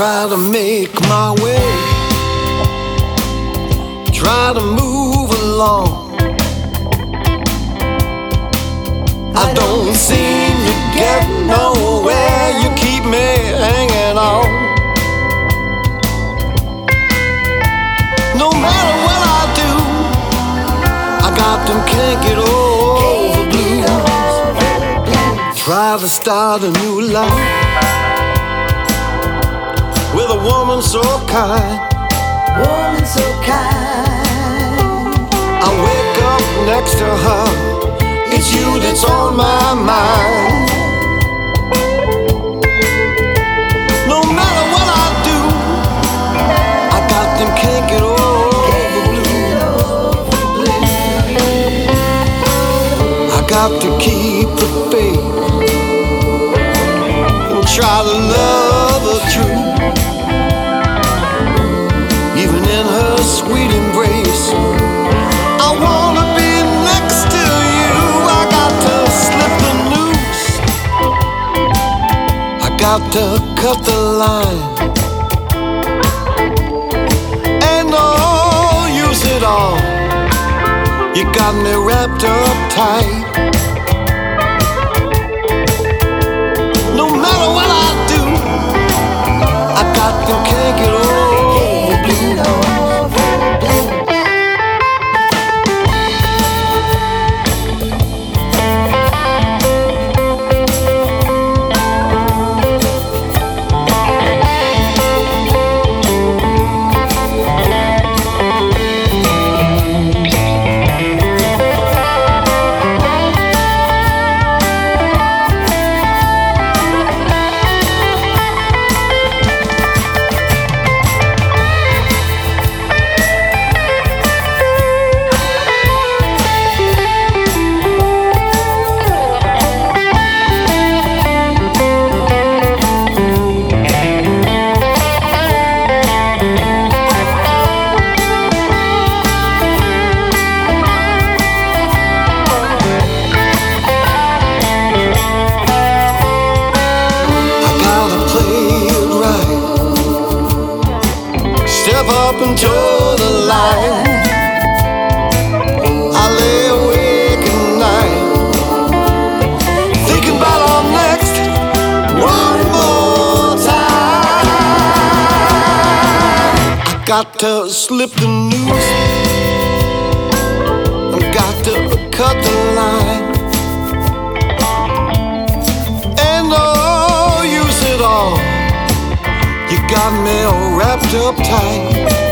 try to make my way, try to move along. I don't seem to get nowhere. You keep me hanging on. No matter what I do, I got them can't get over blues. Try to start a new life with a woman so kind. Woman so kind. I wake up next to her. It's you that's on my mind. No matter what I do, I got them can't get over blues. I got to keep the faith and try to love her true. Even in her sweet embrace, I wanna be next to you. I got to slip the noose, I got to cut the line, and oh, use it all. You got me wrapped up tight. No matter what I do, I got to can't get over. Step up and toe the line. I lay awake at night, thinking about our next one more time. I got to slip the noose, I got to cut the line, and oh, use it all. You got me all wrapped up tight.